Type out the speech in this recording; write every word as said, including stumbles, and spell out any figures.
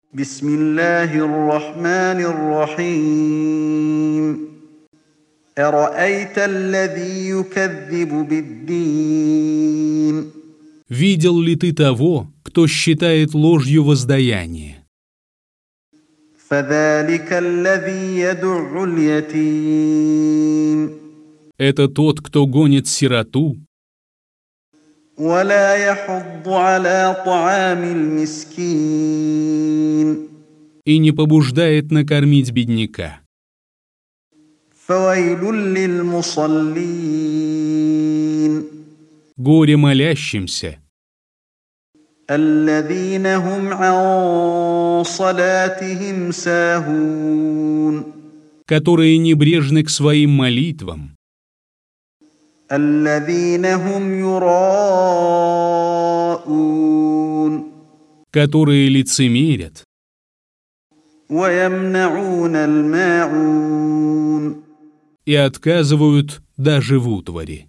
بسم الله الرحمن الرحيم أرأيت الذي يكذب بالدين Видел ли ты того, кто считает ложью воздаяние? فذلك الذي يدع اليتيم Это тот, кто гонит сироту ولا يحض على طعام المسكين и не побуждает накормить бедняка. فويل للمصلين Горе молящимся, الذين هم عن صلاتهم ساهون которые небрежны к своим молитвам, الذين هم يراءون которые лицемерят ويمنعون الماعون и отказывают даже в утвари.